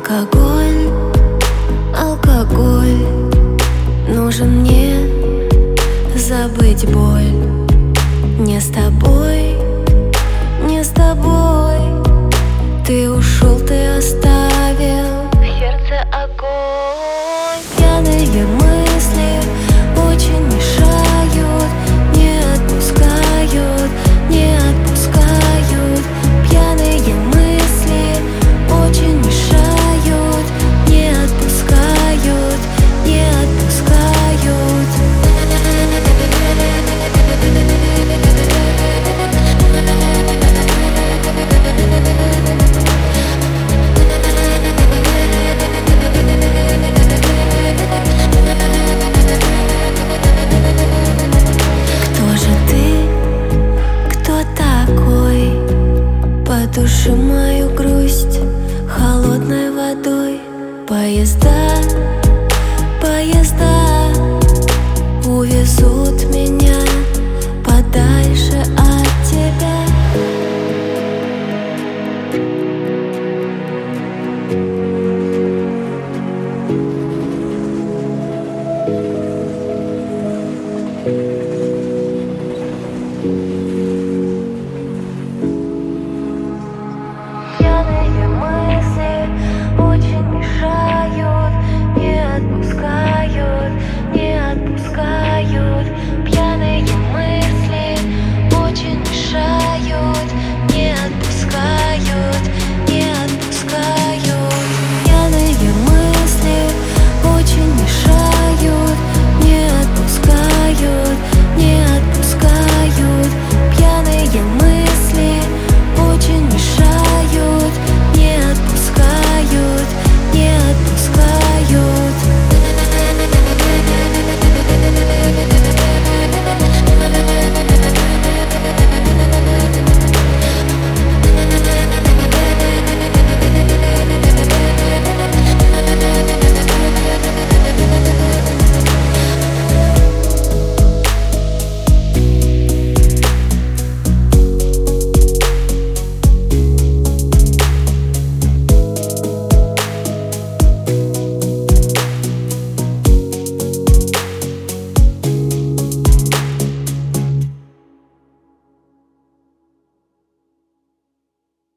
Алкоголь, алкоголь, нужен мне забыть боль. Не с тобой, не с тобой. Ты ушел, ты оставил в сердце огонь. Пьяные мысли очень мешают, не отпускают, не отпускают. Пьяные мысли очень мешают, не отпускают, не отпускают. Кто же ты? Кто такой? Потуши мою грусть холодной водой. Поезда, поезда увезут меня подальше от тебя. Пьяные мысли